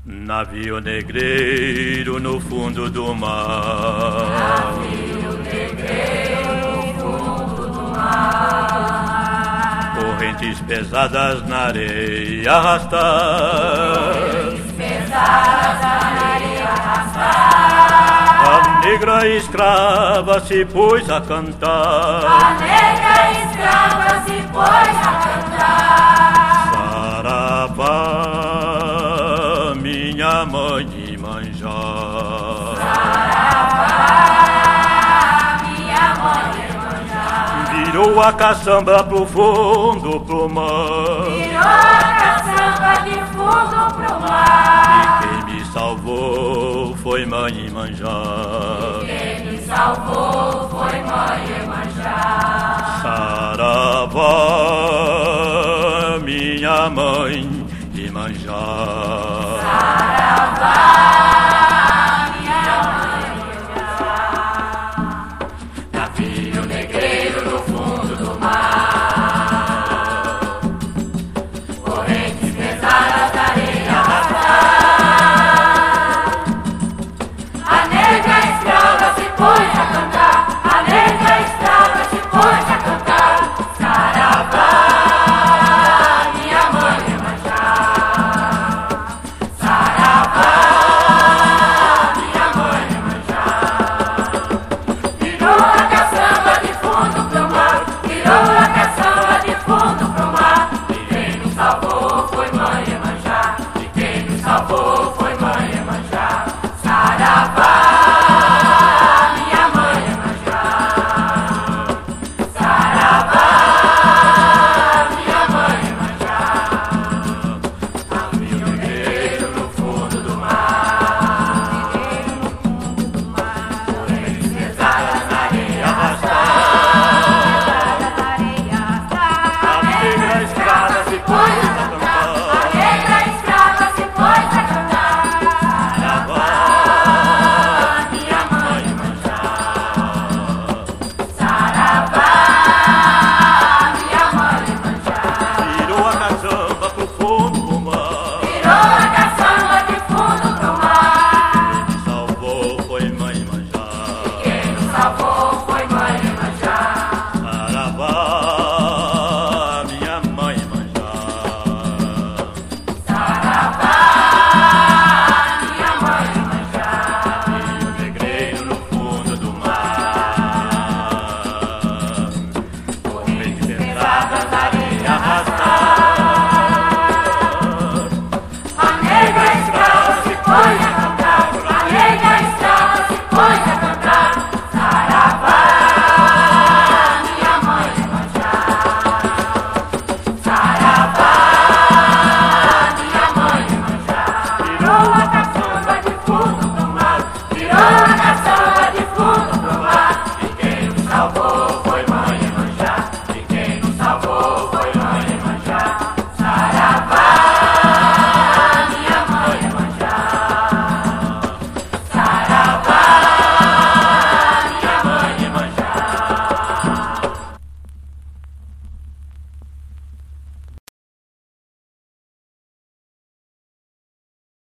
Navio negreiro no fundo do mar. Navio negreiro no fundo do mar. Correntes pesadas na areia arrastar. Correntes pesadas na areia arrastar. A negra escrava se pôs a cantar. A negra escrava se pôs a cantar. Saravá, minha mãe Iemanjá. Saravá, minha mãe Iemanjá. Virou a caçamba pro fundo, pro mar. Virou a caçamba de fundo pro mar. E quem me salvou foi mãe Iemanjá. Quem me salvou foi mãe Iemanjá. Saravá, minha mãe Iemanjá. Saravá, minha mãe Iemanjá. Navio negreiro no fundo do mar. Correntes pesadas da areia arrastar. A negra escrava se pôs a cantar. A negra escrava se pôs a cantar. Saravá, minha mãe Iemanjá. Saravá, minha mãe Iemanjá. Virou a caçamba de fundo pro mar. Virou a caçamba de fundo pro mar. E quem nos salvou foi mãe Iemanjá. E quem nos salvou